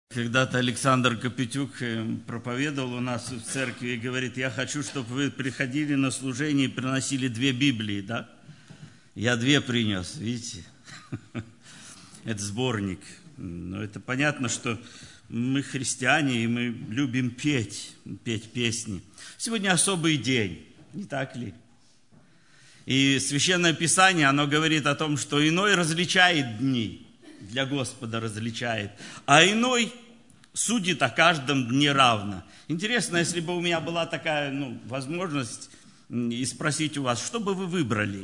Когда-то Александр Копетюк проповедовал у нас в церкви и говорит: я хочу, чтобы вы приходили на служение и приносили 2 Библии, да? Я 2 принес, видите? Это сборник. Но это понятно, что мы христиане, и мы любим петь песни. Сегодня особый день, не так ли? И Священное Писание, оно говорит о том, что иной различает дни, для Господа различает, а иной судит о каждом дне равно. Интересно, если бы у меня была такая возможность и спросить у вас, что бы вы выбрали?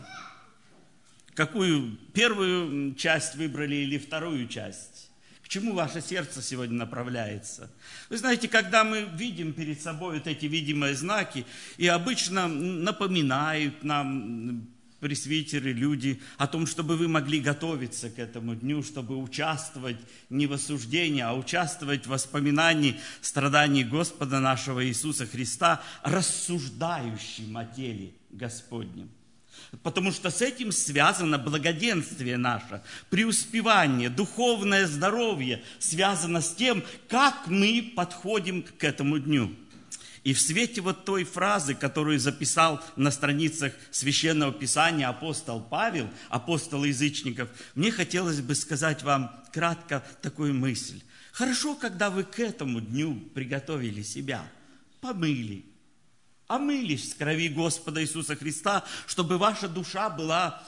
Какую первую часть выбрали или вторую часть? К чему ваше сердце сегодня направляется? Вы знаете, когда мы видим перед собой вот эти видимые знаки, и обычно напоминают нам пресвитеры, люди, о том, чтобы вы могли готовиться к этому дню, чтобы участвовать не в осуждении, а участвовать в воспоминании страданий Господа нашего Иисуса Христа, рассуждающим о теле Господнем. Потому что с этим связано благоденствие наше, преуспевание, духовное здоровье, связано с тем, как мы подходим к этому дню. И в свете вот той фразы, которую записал на страницах Священного Писания апостол Павел, апостол язычников, мне хотелось бы сказать вам кратко такую мысль. Хорошо, когда вы к этому дню приготовили себя, помыли, омылись в крови Господа Иисуса Христа, чтобы ваша душа была,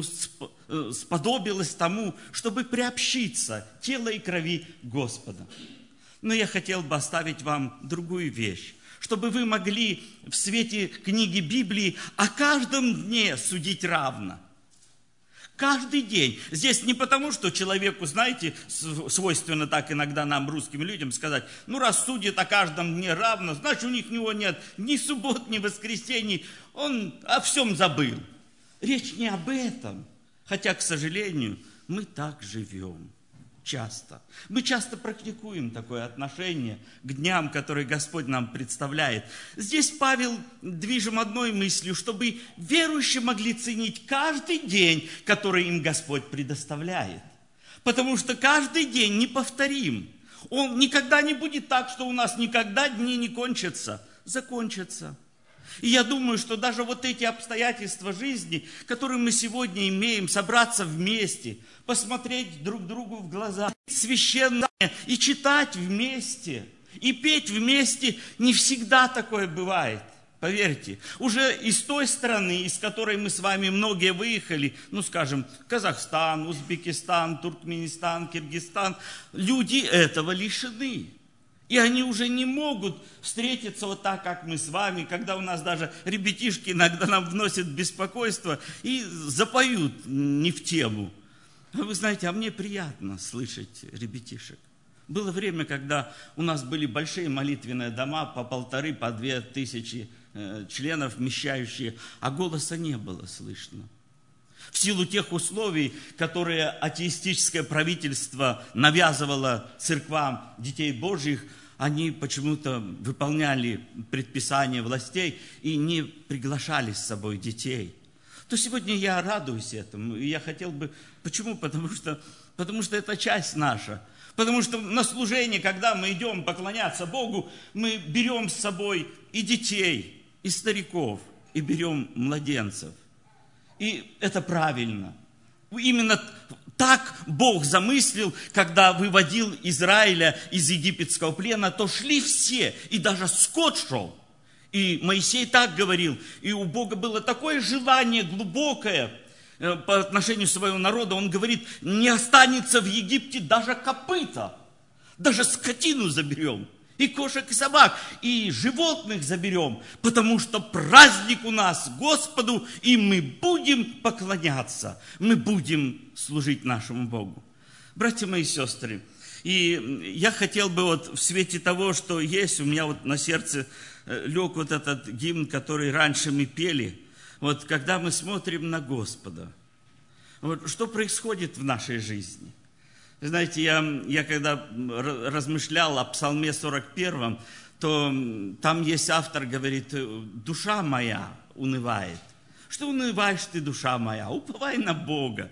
сподобилась тому, чтобы приобщиться телу и крови Господа. Но я хотел бы оставить вам другую вещь, чтобы вы могли в свете книги Библии о каждом дне судить равно. Каждый день. Здесь не потому, что человеку, знаете, свойственно так иногда нам, русским людям, сказать: раз судит о каждом дне равно, значит, у него нет ни суббот, ни воскресений, он о всем забыл. Речь не об этом. Хотя, к сожалению, мы так живем. Часто. Мы часто практикуем такое отношение к дням, которые Господь нам представляет. Здесь Павел движим одной мыслью, чтобы верующие могли ценить каждый день, который им Господь предоставляет. Потому что каждый день неповторим. Он никогда не будет так, что у нас никогда дни не кончатся. Закончатся. И я думаю, что даже вот эти обстоятельства жизни, которые мы сегодня имеем, собраться вместе, посмотреть друг другу в глаза, священное, и читать вместе, и петь вместе, не всегда такое бывает. Поверьте, уже из той страны, из которой мы с вами многие выехали, скажем, Казахстан, Узбекистан, Туркменистан, Киргизстан, люди этого лишены. И они уже не могут встретиться вот так, как мы с вами, когда у нас даже ребятишки иногда нам вносят беспокойство и запоют не в тему. Вы знаете, а мне приятно слышать ребятишек. Было время, когда у нас были большие молитвенные дома, по 1500, по 2000 членов вмещающие, а голоса не было слышно. В силу тех условий, которые атеистическое правительство навязывало церквам детей Божьих, они почему-то выполняли предписания властей и не приглашали с собой детей. То сегодня я радуюсь этому, и я хотел бы... Почему? Потому что это часть наша. Потому что на служение, когда мы идем поклоняться Богу, мы берем с собой и детей, и стариков, и берем младенцев. И это правильно. Именно так Бог замыслил, когда выводил Израиля из египетского плена, то шли все, и даже скот шел. И Моисей так говорил, и у Бога было такое желание глубокое по отношению своего народа. Он говорит: не останется в Египте даже копыта, даже скотину заберем. И кошек, и собак, и животных заберем, потому что праздник у нас Господу, и мы будем поклоняться, мы будем служить нашему Богу. Братья мои и сестры, и я хотел бы в свете того, что есть, у меня на сердце лег этот гимн, который раньше мы пели, когда мы смотрим на Господа, что происходит в нашей жизни. Знаете, я когда размышлял о Псалме 41, то там есть автор, говорит: душа моя унывает. Что унываешь ты, душа моя? Уповай на Бога.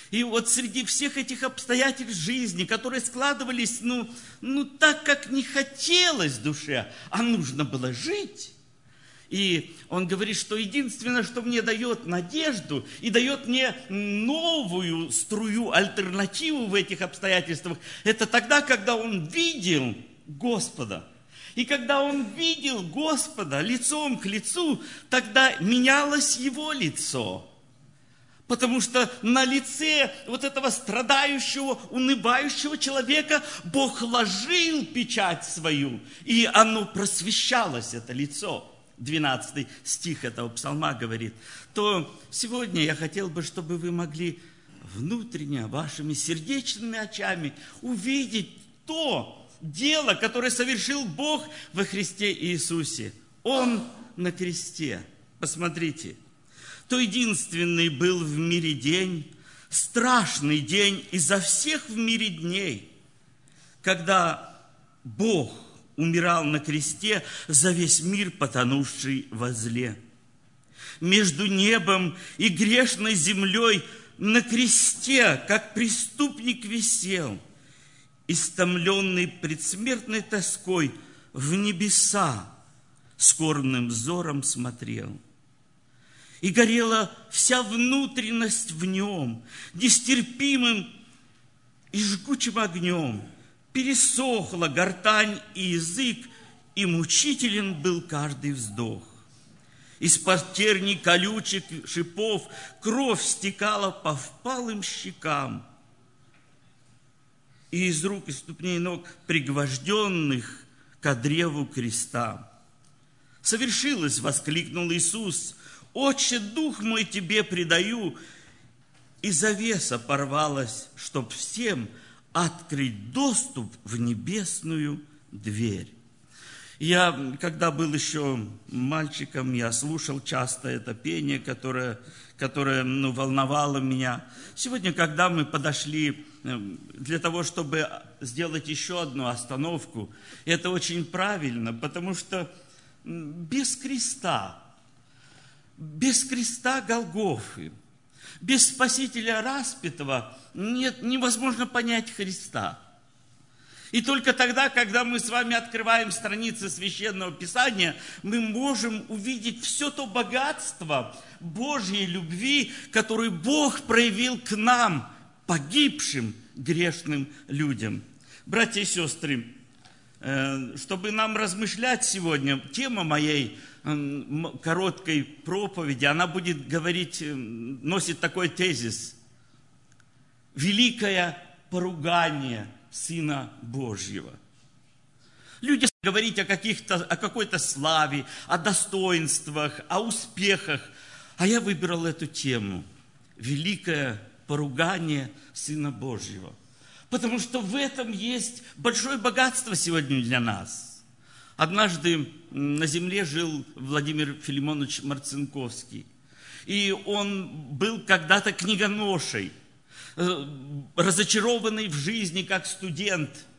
И вот среди всех этих обстоятельств жизни, которые складывались, так, как не хотелось душе, а нужно было жить. И он говорит, что единственное, что мне дает надежду и дает мне новую струю, альтернативу в этих обстоятельствах, это тогда, когда он видел Господа. И когда он видел Господа лицом к лицу, тогда менялось его лицо. Потому что на лице вот этого страдающего, унывающего человека Бог ложил печать свою, и оно просвещалось, это лицо. 12 стих этого псалма говорит. То сегодня я хотел бы, чтобы вы могли внутренне, вашими сердечными очами увидеть то дело, которое совершил Бог во Христе Иисусе. Он на кресте. Посмотрите. То единственный был в мире день, страшный день изо всех в мире дней, когда Бог умирал на кресте за весь мир, потонувший во зле. Между небом и грешной землей на кресте, как преступник, висел, истомленный предсмертной тоской, в небеса скорбным взором смотрел. И горела вся внутренность в нем, нестерпимым и жгучим огнем. Пересохла гортань и язык, и мучителен был каждый вздох. Из-под терний колючих шипов кровь стекала по впалым щекам. И из рук и ступней ног пригвожденных ко древу креста. «Совершилось!» — воскликнул Иисус. «Отче, дух мой тебе предаю!» И завеса порвалась, чтоб всем открыть доступ в небесную дверь. Я, когда был еще мальчиком, я слушал часто это пение, которое волновало меня. Сегодня, когда мы подошли для того, чтобы сделать еще одну остановку, это очень правильно, потому что без креста Голгофы, без Спасителя распятого невозможно понять Христа. И только тогда, когда мы с вами открываем страницы Священного Писания, мы можем увидеть все то богатство Божьей любви, которую Бог проявил к нам, погибшим грешным людям. Братья и сестры, чтобы нам размышлять сегодня, тема моей короткой проповеди, она будет говорить, носит такой тезис: великое поругание Сына Божьего. Люди говорить о какой-то славе, о достоинствах, о успехах, а я выбрал эту тему: великое поругание Сына Божьего. Потому что в этом есть большое богатство сегодня для нас. Однажды на земле жил Владимир Филимонович Марцинковский. И он был когда-то книгоношей, разочарованный в жизни как студент.